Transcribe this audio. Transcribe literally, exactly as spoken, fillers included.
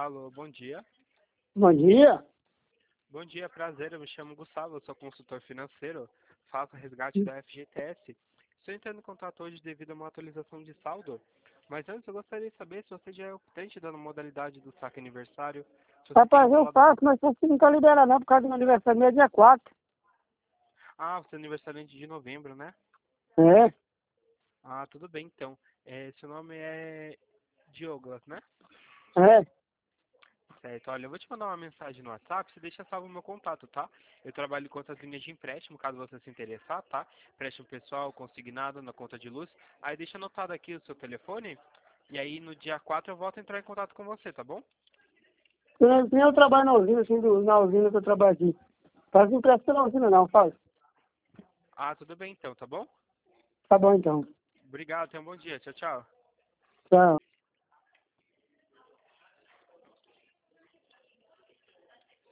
Alô, bom dia. Bom dia. Bom dia, prazer. Eu me chamo Gustavo, eu sou consultor financeiro, faço resgate da F G T S. Estou entrando em contato hoje devido a uma atualização de saldo, mas antes eu gostaria de saber se você já é optante da modalidade do saque aniversário. Se você tem Rapaz, eu instalado... faço, mas você não tá liberado não, por causa do meu aniversário, meu é dia quatro. Ah, você é aniversariante de novembro, né? É, Ah, tudo bem então. É, seu nome é Diogo, né? é. Certo, olha, eu vou te mandar uma mensagem no WhatsApp, você deixa salvo o meu contato, tá? Eu trabalho com outras linhas de empréstimo, caso você se interessar, tá? Empréstimo pessoal, consignado, na conta de luz. Aí deixa anotado aqui o seu telefone, e aí no dia quatro eu volto a entrar em contato com você, tá bom? Eu, eu trabalho na usina, assim, do, na usina que eu trabalho aqui. Faz empréstimo na usina não, faz. Ah, tudo bem então, tá bom? Tá bom então. Obrigado, tenha um bom dia, tchau, tchau. Tchau.